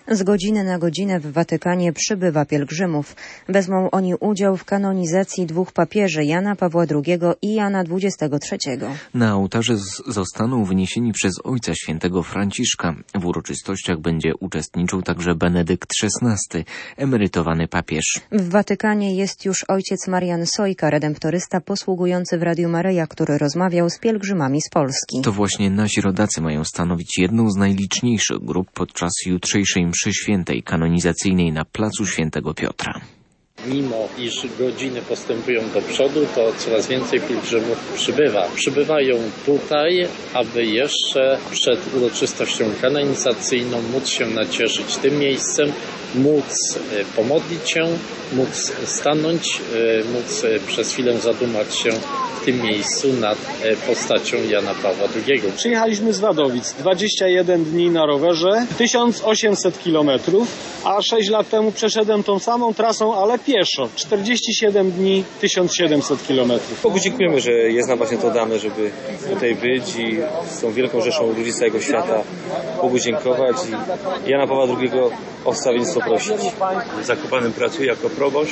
Z godziny na godzinę w Watykanie przybywa pielgrzymów. Wezmą oni udział w kanonizacji dwóch papieży, Jana Pawła II i Jana XXIII. Na ołtarze zostaną wyniesieni przez Ojca Świętego Franciszka. W uroczystościach będzie uczestniczył także Benedykt XVI, emerytowany papież. W Watykanie jest już ojciec Marian Sojka, redemptorysta posługujący w Radiu Maryja, który rozmawiał z pielgrzymami z Polski. To właśnie nasi rodacy mają stanowić jedną z najliczniejszych grup podczas jutrzejszej mszy świętej kanonizacyjnej na placu Świętego Piotra. Mimo iż godziny postępują do przodu, to coraz więcej pielgrzymów przybywa. Przybywają tutaj, aby jeszcze przed uroczystością kanonizacyjną móc się nacieszyć tym miejscem, móc pomodlić się, móc stanąć, móc przez chwilę zadumać się w tym miejscu nad postacią Jana Pawła II. Przyjechaliśmy z Wadowic, 21 dni na rowerze, 1800 kilometrów, a 6 lat temu przeszedłem tą samą trasą, ale pieszo. 47 dni, 1700 kilometrów. Bogu dziękujemy, że jest nam właśnie to dane, żeby tutaj być i z tą wielką rzeszą ludzi z całego świata Bogu dziękować i Jana Pawła II o wstawiennictwo prosić. W Zakopanem pracuję jako proboszcz,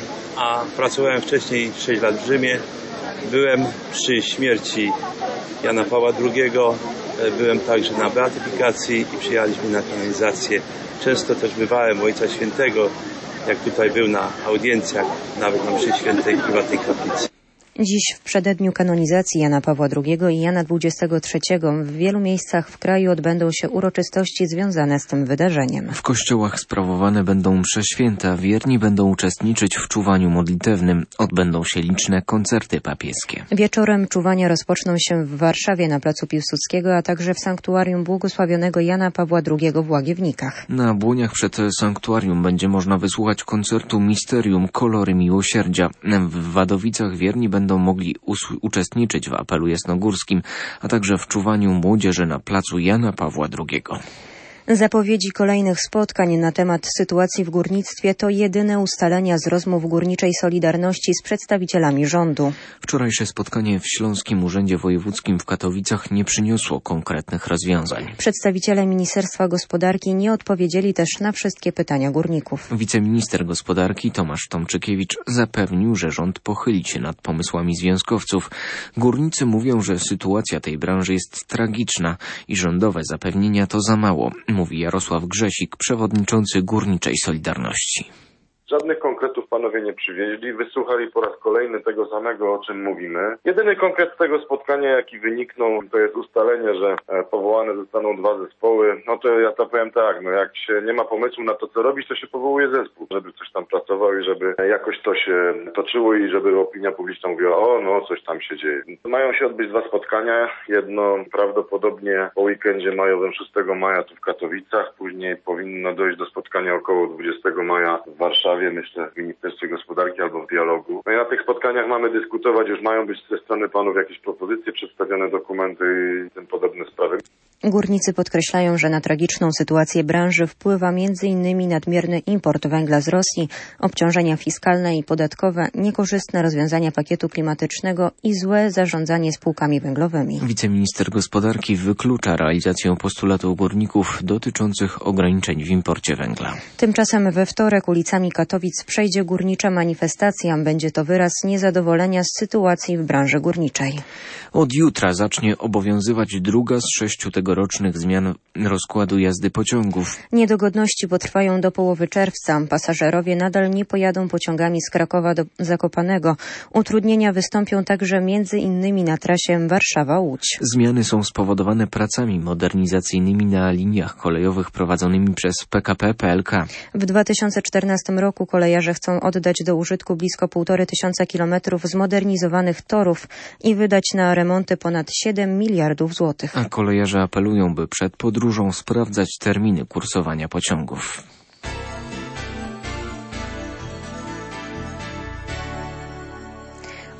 a pracowałem wcześniej 6 lat w Rzymie. Byłem przy śmierci Jana Pawła II, byłem także na beatyfikacji i przyjechaliśmy na kanonizację. Często też bywałem u Ojca Świętego, jak tutaj był na audiencjach, nawet na mszy świętej w prywatnej kaplicy. Dziś w przededniu kanonizacji Jana Pawła II i Jana XXIII w wielu miejscach w kraju odbędą się uroczystości związane z tym wydarzeniem. W kościołach sprawowane będą msze święte, a wierni będą uczestniczyć w czuwaniu modlitewnym. Odbędą się liczne koncerty papieskie. Wieczorem czuwania rozpoczną się w Warszawie na placu Piłsudskiego, a także w sanktuarium błogosławionego Jana Pawła II w Łagiewnikach. Na błoniach przed sanktuarium będzie można wysłuchać koncertu Misterium Kolory Miłosierdzia. W Wadowicach wierni będą mogli uczestniczyć w apelu jasnogórskim, a także w czuwaniu młodzieży na placu Jana Pawła II. Zapowiedzi kolejnych spotkań na temat sytuacji w górnictwie to jedyne ustalenia z rozmów Górniczej Solidarności z przedstawicielami rządu. Wczorajsze spotkanie w Śląskim Urzędzie Wojewódzkim w Katowicach nie przyniosło konkretnych rozwiązań. Przedstawiciele Ministerstwa Gospodarki nie odpowiedzieli też na wszystkie pytania górników. Wiceminister gospodarki Tomasz Tomczykiewicz zapewnił, że rząd pochyli się nad pomysłami związkowców. Górnicy mówią, że sytuacja tej branży jest tragiczna i rządowe zapewnienia to za mało, mówi Jarosław Grzesik, przewodniczący Górniczej Solidarności. Żadnych konkretów panowie nie przywieźli, wysłuchali po raz kolejny tego samego, o czym mówimy. Jedyny konkret z tego spotkania, jaki wyniknął, to jest ustalenie, że powołane zostaną 2 zespoły. No to ja to powiem tak, no jak się nie ma pomysłu na to, co robić, to się powołuje zespół, żeby coś tam pracował i żeby jakoś to się toczyło i żeby opinia publiczna mówiła, o no coś tam się dzieje. Mają się odbyć 2 spotkania, jedno prawdopodobnie po weekendzie majowym 6 maja tu w Katowicach, później powinno dojść do spotkania około 20 maja w Warszawie. Myślę, w Ministerstwie Gospodarki albo w dialogu. No i na tych spotkaniach mamy dyskutować, już mają być ze strony panów jakieś propozycje, przedstawione dokumenty i tym podobne sprawy. Górnicy podkreślają, że na tragiczną sytuację branży wpływa m.in. nadmierny import węgla z Rosji, obciążenia fiskalne i podatkowe, niekorzystne rozwiązania pakietu klimatycznego i złe zarządzanie spółkami węglowymi. Wiceminister gospodarki wyklucza realizację postulatów górników dotyczących ograniczeń w imporcie węgla. Tymczasem we wtorek ulicami Katowic przejdzie górnicza manifestacja. Będzie to wyraz niezadowolenia z sytuacji w branży górniczej. Od jutra zacznie obowiązywać druga z 6 tegorocznych zmian rozkładu jazdy pociągów. Niedogodności potrwają do połowy czerwca. Pasażerowie nadal nie pojadą pociągami z Krakowa do Zakopanego. Utrudnienia wystąpią także m.in. na trasie Warszawa-Łódź. Zmiany są spowodowane pracami modernizacyjnymi na liniach kolejowych prowadzonymi przez PKP PLK. W 2014 roku kolejarze chcą oddać do użytku blisko 1500 kilometrów zmodernizowanych torów i wydać na remonty ponad 7 miliardów złotych. A kolejarze apelują, by przed podróżą sprawdzać terminy kursowania pociągów.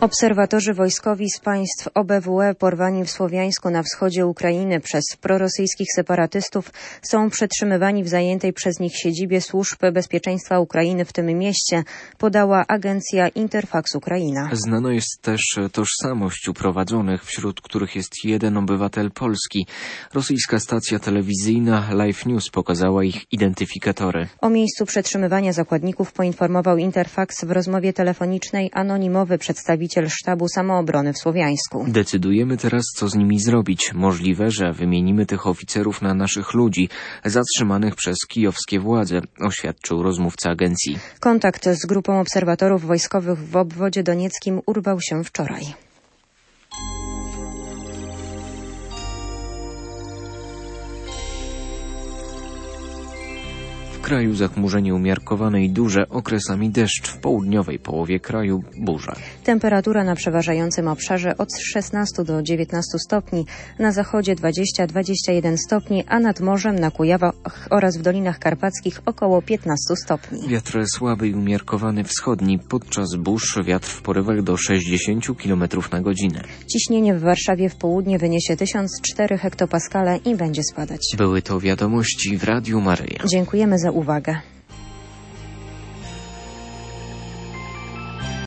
Obserwatorzy wojskowi z państw OBWE porwani w Słowiańsku na wschodzie Ukrainy przez prorosyjskich separatystów są przetrzymywani w zajętej przez nich siedzibie służb bezpieczeństwa Ukrainy w tym mieście, podała agencja Interfax Ukraina. Znano jest też tożsamość uprowadzonych, wśród których jest jeden obywatel Polski. Rosyjska stacja telewizyjna Live News pokazała ich identyfikatory. O miejscu przetrzymywania zakładników poinformował Interfax w rozmowie telefonicznej anonimowy przedstawiciel sztabu samoobrony w Słowiańsku. Decydujemy teraz, co z nimi zrobić. Możliwe, że wymienimy tych oficerów na naszych ludzi, zatrzymanych przez kijowskie władze, oświadczył rozmówca agencji. Kontakt z grupą obserwatorów wojskowych w obwodzie donieckim urwał się wczoraj. W kraju zachmurzenie umiarkowane i duże, okresami deszcz, w południowej połowie kraju burza. Temperatura na przeważającym obszarze od 16 do 19 stopni, na zachodzie 20-21 stopni, a nad morzem na Kujawach oraz w Dolinach Karpackich około 15 stopni. Wiatr słaby i umiarkowany wschodni, podczas burz wiatr w porywach do 60 km na godzinę. Ciśnienie w Warszawie w południe wyniesie 1004 hektopaskale i będzie spadać. Były to wiadomości w Radiu Maryja. Dziękujemy za uwagę.